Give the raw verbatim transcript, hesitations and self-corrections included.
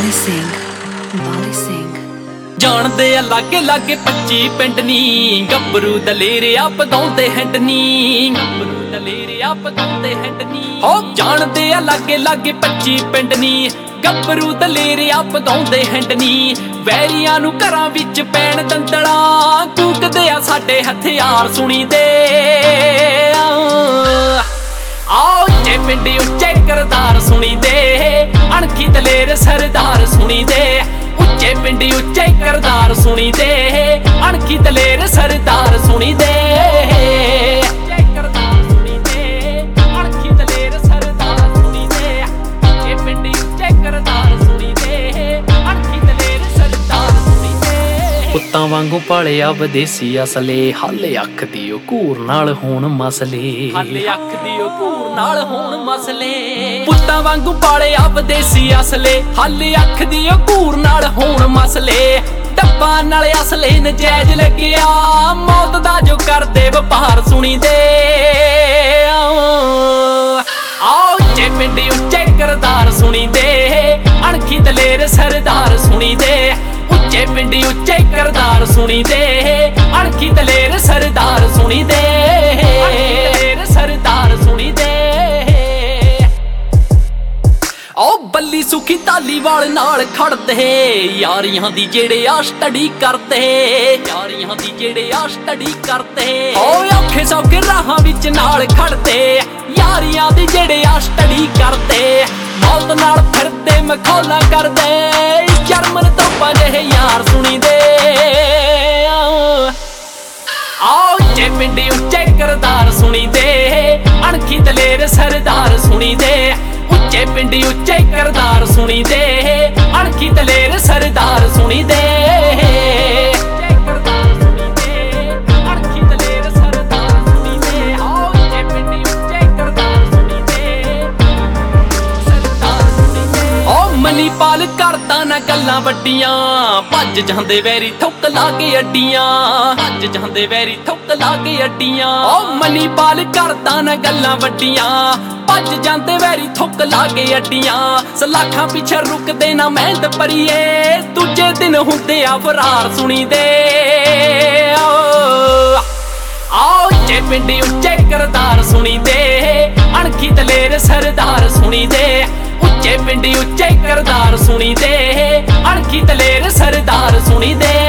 Bali Singh, Bali Singh। ਜਾਣਦੇ ਆ ਲਾਗੇ ਲਾਗੇ ਪੱਚੀ ਪਿੰਡ ਨੀ, ਗੱਭਰੂ ਦਲੇਰਿਆ ਪਗਾਉਂਦੇ ਹੈਂਡ ਨੀ, ਗੱਭਰੂ ਦਲੇਰਿਆ ਪਗਾਉਂਦੇ ਹੈਂਡ ਨੀ। ਹੋ ਜਾਣਦੇ ਆ ਲਾਗੇ ਲਾਗੇ ਪੱਚੀ ਪਿੰਡ ਨੀ, ਗੱਭਰੂ ਦਲੇਰਿਆ ਪਗਾਉਂਦੇ ਹੈਂਡ ਨੀ। ਵੈਰੀਆਂ ਨੂੰ ਘਰਾਂ ਵਿੱਚ ਪੈਣ ਦੰਦਲਾਂ, ਕੂਕਦੇ ਆ ਸਾਡੇ ਹਥਿਆਰ ਸੁਣੀ ਦੇ। ਆਓ ਉੱਚੇ ਪਿੰਡ ਉੱਚੇ ਕਰਤਾਰ ਸੁਣੀ ਦੇ, ਅਣਖੀ ਦਲੇਰ ਸਰਦਾਰ ਸੁਣੀ ਦੇ। ਉੱਚੇ ਪਿੰਡ ਉੱਚੇ ਕਰਤਾਰ ਸੁਣੀ ਦੇ, ਅਣਖੀ ਦਲੇਰ ਸਰਦਾਰ ਸੁਣੀ ਦੇ। ਉੱਚੇ ਕਰਤਾਰ ਸੁਣੀ ਦੇ, ਅਣਖੀ ਦਲੇਰ ਸਰਦਾਰ ਸੁਣੀ ਦੇ। ਉੱਚੇ ਪਿੰਡ ਉੱਚੇ ਕਰਤਾਰ ਸੁਣੀ ਦੇ, ਅਣਖੀ ਦਲੇਰ ਸਰਦਾਰ ਸੁਣੀ ਦੇ। ਪੁੱਤਾਂ ਵਾਂਗੂ ਪਾਲਿਆ ਵਿਦੇਸੀ ਅਸਲੇ, ਹਾਲੇ ਅੱਖ ਦੀ ਉਹ ਘੂਰ ਨਾਲ ਹੋਣ ਮਸਲੇ, ਹਾਲੇ ਅੱਖ ਦੀ ਉਹ ਘੂਰ ਨਾਲ ਹੋਣ ਮਸਲੇ। ਪੁੱਤਾਂ ਵਾਂਗੂ ਪਾਲਿਆ ਵਿਦੇਸੀ ਅਸਲੇ, ਹਾਲੇ ਅੱਖ ਦੀ ਉਹ ਘੂਰ ਨਾਲ ਹੋਣ ਮਸਲੇ। ਡੱਬਾਂ ਨਾਲ ਅਸਲੇ ਨਜਾਇਜ਼ ਲੱਗਿਆ, ਮੌਤ ਦਾ ਜੋ ਕਰਦੇ ਵਪਾਰ ਸੁਣੀ ਦੇ। ਆਓ ਉੱਚੇ ਪਿੰਡ ਉੱਚੇ ਕਰਤਾਰ ਸੁਣੀ ਦੇ, ਅਣਖੀ ਦਲੇਰ ਸਰਦਾਰ ਸੁਣੀ ਦੇ। ਉੱਚੇ ਪਿੰਡ ਉੱਚੇ ਕਰਤਾਰ ਸੁਣੀ ਦੇ, ਅਣਖੀ ਦਲੇਰ ਸਰਦਾਰ ਸੁਣੀ ਦੇ। ਦਲੇਰ ਸਰਦਾਰ ਸੁਣੀ ਦੇ। ਓ ਬੱਲੀ ਸੁਖੀ ਧਾਲੀਵਾਲ ਨਾਲ ਖੜਦੇ, ਯਾਰੀਆਂ ਦੀ ਜਿਹੜੇ ਆ ਸਟੱਡੀ ਕਰਦੇ, ਯਾਰੀਆਂ ਦੀ ਜਿਹੜੇ ਆ ਸਟੱਡੀ ਕਰਦੇ। ਓ ਔਖੇ ਸੌਖੇ ਰਾਹਾਂ ਵਿੱਚ ਨਾਲ ਖੜਦੇ, ਯਾਰੀਆਂ ਦੀ ਜਿਹੜੇ ਆ ਸਟੱਡੀ ਕਰਦੇ। ਮੌਤ ਨਾਲ ਫਿਰਦੇ ਮਖੌਲਾਂ ਕਰਦੇ, ਜਰਮਨ ਤੋਂ ਜਿਹੇ ਯਾਰ ਸੁਣੀ ਦੇ। ਆਓ ਉੱਚੇ ਪਿੰਡ ਉੱਚੇ ਕਰਤਾਰ ਸੁਣੀ ਦੇ, ਅਣਖੀ ਦਲੇਰ ਸਰਦਾਰ ਸੁਣੀ ਦੇ। ਉੱਚੇ ਪਿੰਡ ਉੱਚੇ ਕਰਤਾਰ ਸੁਣੀ ਦੇ, ਅਣਖੀ ਦਲੇਰ ਸਰਦਾਰ ਸੁਣੀ ਦੇ। ਉੱਚੇ ਕਰਤਾਰ ਸੁਣੀ ਦੇ, ਅਣਖੀ ਦਲੇਰ ਸਰਦਾਰ ਸੁਣੀ ਦੇ। ਆਓ ਉੱਚੇ ਪਿੰਡ ਉੱਚੇ ਕਰਤਾਰ ਸੁਣੀ ਦੇ, ਸਰਦਾਰ ਸੁਣੀ ਦੇ। ਓ ਮਨੀਪਾਲ ਕਰਦਾ ਨਾ ਗੱਲਾਂ ਵੱਡੀਆਂ, ਭੱਜ ਜਾਂਦੇ ਵੈਰੀ ਥੁੱਕ ਲਾ ਕੇ ਅੱਡੀਆਂ, ਭੱਜ ਜਾਂਦੇ ਵੈਰੀ ਥੁੱਕ ਲਾ ਕੇ ਅੱਡੀਆਂ। ਓ ਮਨੀਪਾਲ ਕਰਦਾ ਨਾ ਗੱਲਾਂ ਵੱਡੀਆਂ, ਭੱਜ ਜਾਂਦੇ ਵੈਰੀ ਥੁੱਕ ਲਾ ਕੇ ਅੱਡੀਆਂ। ਸਲਾਖਾਂ ਪਿੱਛੇ ਰੁਕਦੇ ਨਾ ਮਿਹਨਤ ਭਰੀਏ, ਦੂਜੇ ਦਿਨ ਹੁੰਦੇ ਆ ਫਰਾਰ ਸੁਣੀ ਦੇ। ਆਓ ਉੱਚੇ ਪਿੰਡ ਉੱਚੇ ਕਰਤਾਰ ਸੁਣੀ ਦੇ, ਅਣਖੀ ਦਲੇਰ ਸਰਦਾਰ ਸੁਣੀ ਦੇ। ਉੱਚੇ ਪਿੰਡ ਉੱਚੇ ਕਰਤਾਰ ਸੁਣੀ ਦੇ, ਅਣਖੀ ਦਲੇਰ ਸਰਦਾਰ ਸੁਣੀ ਦੇ।